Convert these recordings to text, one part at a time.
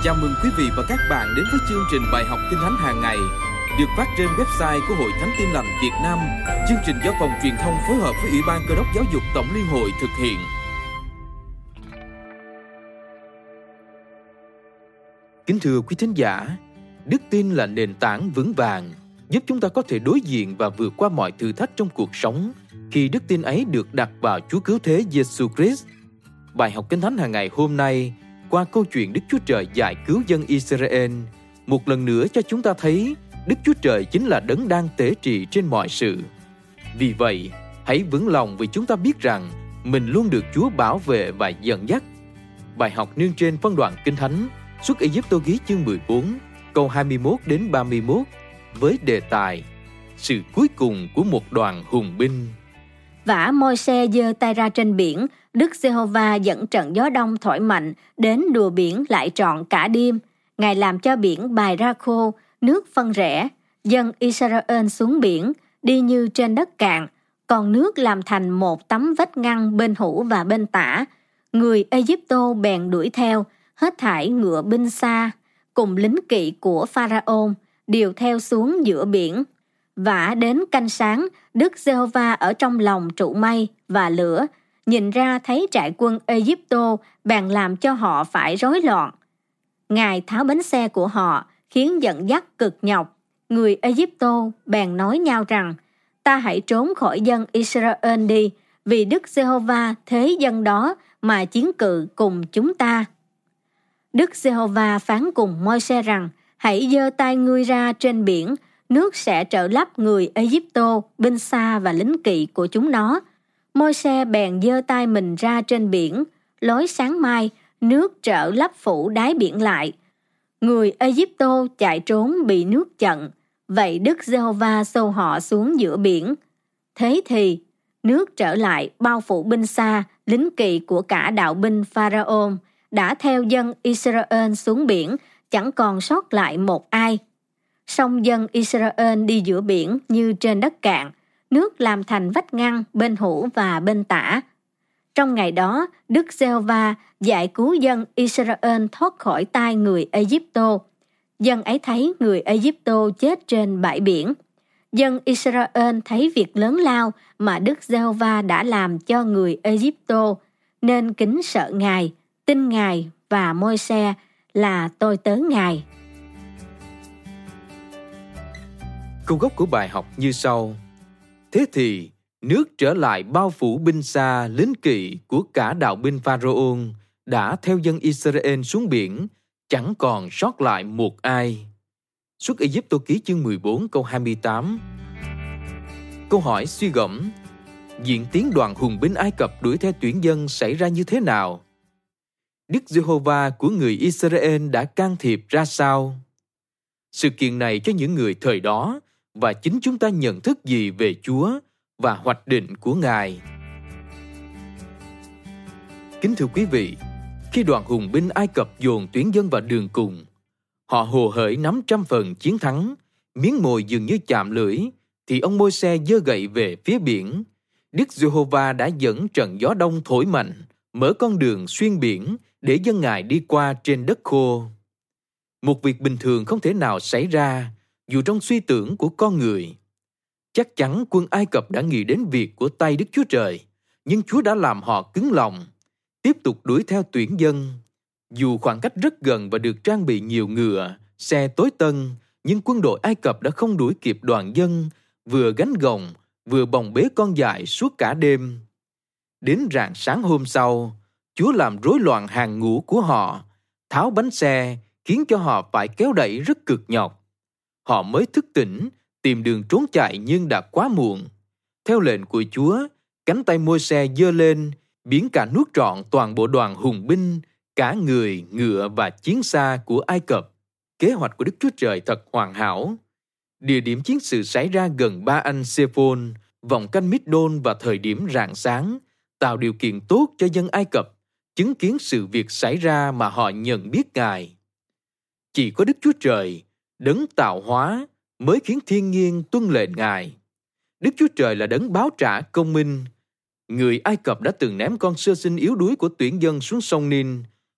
Chào mừng quý vị và các bạn đến với chương trình bài học Kinh Thánh hàng ngày được phát trên website của Hội Thánh Tin Lành Việt Nam. Chương trình do phòng truyền thông phối hợp với Ủy ban Cơ đốc Giáo dục Tổng Liên hội thực hiện. Kính thưa quý thính giả, đức tin là nền tảng vững vàng giúp chúng ta có thể đối diện và vượt qua mọi thử thách trong cuộc sống khi đức tin ấy được đặt vào Chúa Cứu Thế Giêsu Christ. Bài học Kinh Thánh hàng ngày hôm nay qua câu chuyện Đức Chúa Trời giải cứu dân Israel, một lần nữa cho chúng ta thấy Đức Chúa Trời chính là đấng đang tể trị trên mọi sự. Vì vậy, hãy vững lòng vì chúng ta biết rằng mình luôn được Chúa bảo vệ và dẫn dắt. Bài học nương trên phân đoạn Kinh Thánh Xuất Ai-cập ký chương 14, câu 21 đến 31 với đề tài Sự cuối cùng của một đoàn hùng binh. Vả Môi-se giơ tay ra trên biển, Đức Giê-hô-va dẫn trận gió đông thổi mạnh đến đùa biển lại trọn cả đêm. Ngài làm cho biển bài ra khô, nước phân rẽ. Dân Israel xuống biển, đi như trên đất cạn, còn nước làm thành một tấm vách ngăn bên hữu và bên tả. Người Ai-cập bèn đuổi theo, hết thảy ngựa binh xa, cùng lính kỵ của Pharaon, đều theo xuống giữa biển. Vả đến canh sáng, Đức Giê-hô-va ở trong lòng trụ mây và lửa, nhìn ra thấy trại quân Ai-cập bèn làm cho họ phải rối loạn. Ngài tháo bánh xe của họ, khiến dẫn dắt cực nhọc. Người Ai-cập bèn nói nhau rằng, ta hãy trốn khỏi dân Israel đi, vì Đức Giê-hô-va thế dân đó mà chiến cự cùng chúng ta. Đức Giê-hô-va phán cùng Môi-se rằng, hãy giơ tay ngươi ra trên biển, nước sẽ trở lấp người Ai-cập, binh xa và lính kỵ của chúng nó. Môi-se bèn giơ tay mình ra trên biển, lối sáng mai, nước trở lấp phủ đáy biển lại. Người Ai-cập chạy trốn bị nước chặn, vậy Đức Giê-hô-va xô họ xuống giữa biển. Thế thì, nước trở lại bao phủ binh xa, lính kỵ của cả đạo binh Pharaon, đã theo dân Israel xuống biển, chẳng còn sót lại một ai. Song dân Israel đi giữa biển như trên đất cạn, nước làm thành vách ngăn bên hữu và bên tả. Trong ngày đó, Đức Giê-hô-va giải cứu dân Israel thoát khỏi tay người Ai-cập. Dân ấy thấy người Ai-cập chết trên bãi biển. Dân Israel thấy việc lớn lao mà Đức Giê-hô-va đã làm cho người Ai-cập, nên kính sợ Ngài, tin Ngài và Môi-se là tôi tớ Ngài. Câu gốc của bài học như sau. Thế thì, nước trở lại bao phủ binh xa, lính kỵ của cả đạo binh Pharaon đã theo dân Israel xuống biển, chẳng còn sót lại một ai. Xuất Ai-cập ký chương 14 câu 28. Câu hỏi suy gẫm, diễn tiến đoàn hùng binh Ai Cập đuổi theo tuyển dân xảy ra như thế nào? Đức Giê-hô-va của người Israel đã can thiệp ra sao? Sự kiện này cho những người thời đó và chính chúng ta nhận thức gì về Chúa và hoạch định của Ngài? Kính thưa quý vị, khi đoàn hùng binh Ai Cập dồn tuyển dân vào đường cùng, họ hồ hởi nắm 100% chiến thắng, miếng mồi dường như chạm lưỡi, thì ông Môi-se giơ gậy về phía biển. Đức Giê-hô-va đã dẫn trận gió đông thổi mạnh, mở con đường xuyên biển để dân Ngài đi qua trên đất khô. Một việc bình thường không thể nào xảy ra, dù trong suy tưởng của con người. Chắc chắn quân Ai Cập đã nghĩ đến việc của tay Đức Chúa Trời, nhưng Chúa đã làm họ cứng lòng, tiếp tục đuổi theo tuyển dân. Dù khoảng cách rất gần và được trang bị nhiều ngựa, xe tối tân, nhưng quân đội Ai Cập đã không đuổi kịp đoàn dân, vừa gánh gồng, vừa bồng bế con dại suốt cả đêm. Đến rạng sáng hôm sau, Chúa làm rối loạn hàng ngũ của họ, tháo bánh xe, khiến cho họ phải kéo đẩy rất cực nhọc. Họ mới thức tỉnh, tìm đường trốn chạy nhưng đã quá muộn. Theo lệnh của Chúa, cánh tay Môi-se giơ lên, biển cả nuốt trọn toàn bộ đoàn hùng binh, cả người, ngựa và chiến xa của Ai Cập. Kế hoạch của Đức Chúa Trời thật hoàn hảo. Địa điểm chiến sự xảy ra gần Ba Anh Sê-phôn, vòng canh Mít-đôn vào thời điểm rạng sáng, tạo điều kiện tốt cho dân Ai Cập chứng kiến sự việc xảy ra mà họ nhận biết Ngài. Chỉ có Đức Chúa Trời, đấng tạo hóa, mới khiến thiên nhiên tuân lệnh Ngài. Đức Chúa Trời là đấng báo trả công minh. Người Ai Cập đã từng ném con sơ sinh yếu đuối của tuyển dân xuống sông Nin,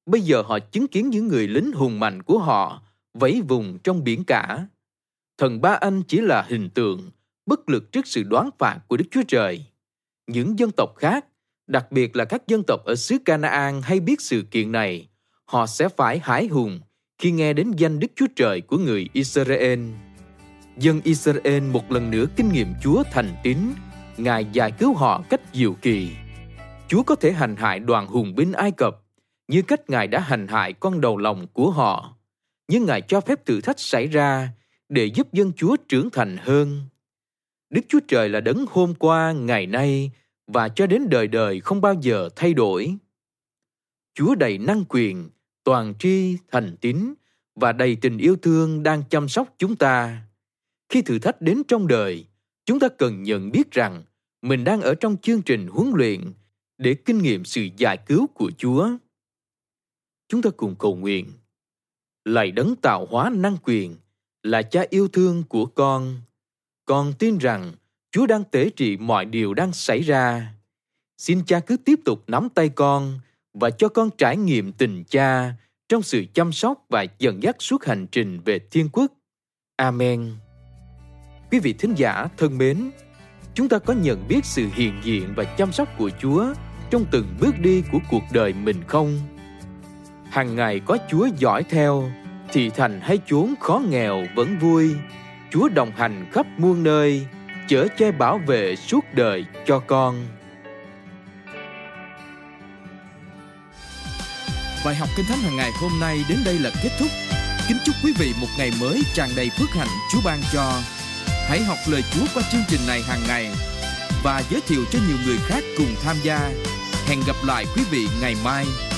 Bây giờ họ chứng kiến những người lính hùng mạnh của họ vẫy vùng trong biển cả. Thần Ba Anh chỉ là hình tượng, bất lực trước sự đoán phạt của Đức Chúa Trời. Những dân tộc khác, đặc biệt là các dân tộc ở xứ Canaan hay biết sự kiện này, họ sẽ phải hãi hùng khi nghe đến danh Đức Chúa Trời của người Israel. Dân Israel một lần nữa kinh nghiệm Chúa thành tín, Ngài giải cứu họ cách diệu kỳ. Chúa có thể hành hại đoàn hùng binh Ai Cập như cách Ngài đã hành hại con đầu lòng của họ, nhưng Ngài cho phép thử thách xảy ra để giúp dân Chúa trưởng thành hơn. Đức Chúa Trời là đấng hôm qua, ngày nay và cho đến đời đời không bao giờ thay đổi. Chúa đầy năng quyền, toàn tri, thành tín và đầy tình yêu thương đang chăm sóc chúng ta. Khi thử thách đến trong đời, chúng ta cần nhận biết rằng mình đang ở trong chương trình huấn luyện để kinh nghiệm sự giải cứu của Chúa. Chúng ta cùng cầu nguyện. Lạy đấng tạo hóa năng quyền, là Cha yêu thương của con tin rằng Chúa đang tể trị mọi điều đang xảy ra. Xin Cha cứ tiếp tục nắm tay con và cho con trải nghiệm tình Cha trong sự chăm sóc và dẫn dắt suốt hành trình về thiên quốc. Amen. Quý vị thính giả thân mến, chúng ta có nhận biết sự hiện diện và chăm sóc của Chúa trong từng bước đi của cuộc đời mình không? Hằng ngày có Chúa dõi theo, thị thành hay chốn khó nghèo vẫn vui. Chúa đồng hành khắp muôn nơi, chở che bảo vệ suốt đời cho con. Bài học Kinh Thánh hàng ngày hôm nay đến đây là kết thúc. Kính chúc quý vị một ngày mới tràn đầy phước hạnh Chúa ban cho. Hãy học lời Chúa qua chương trình này hàng ngày và giới thiệu cho nhiều người khác cùng tham gia. Hẹn gặp lại quý vị ngày mai.